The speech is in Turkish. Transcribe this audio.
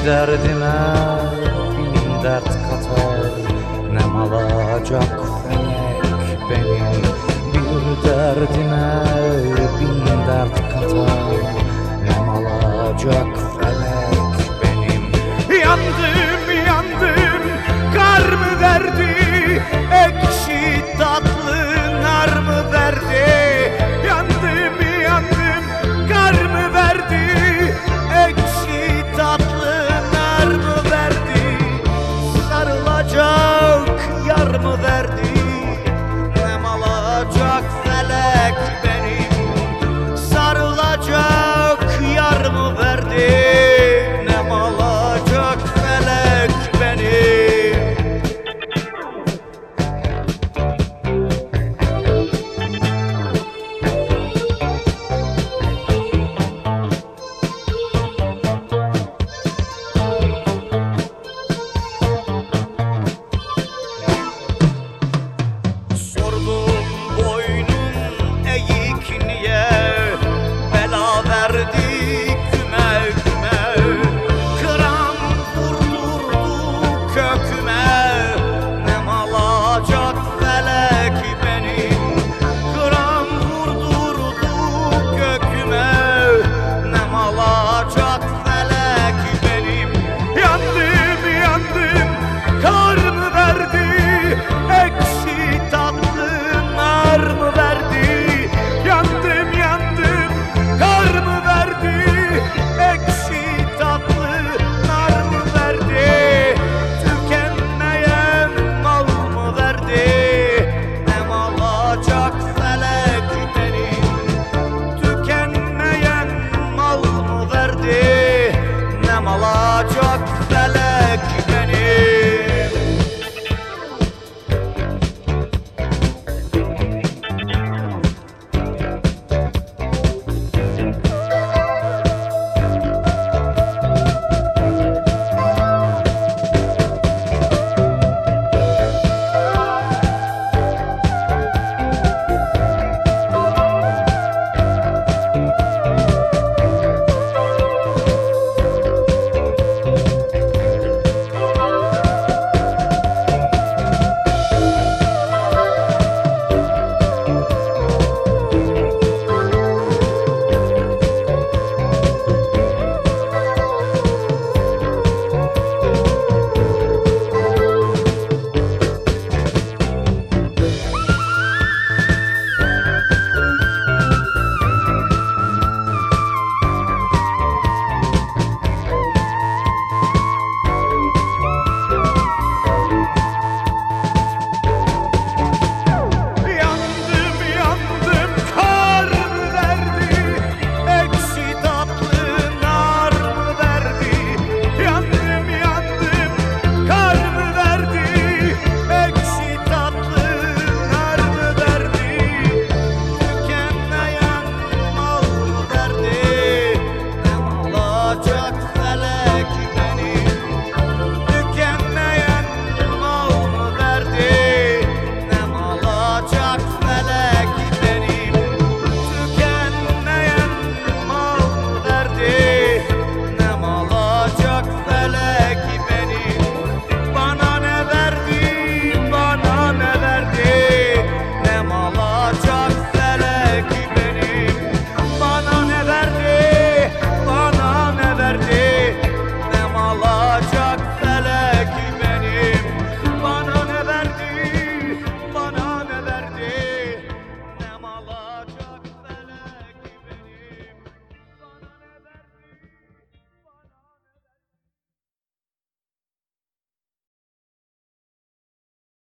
derdime bin dert katar. Ne alacak felek benim bir derdime bin dert katar. Ne alacak felek benim. Yandım yandım, kar mı verdi, ekşi tatlı nar mı verdi? Yandım yandım, kar mı verdi, ekşi tatlı nar mı verdi? Sarılacak yar mı verdi? Nem alacak felek benim. Sarılacak yar mı verdi? Nem alacak felek benim. Köküme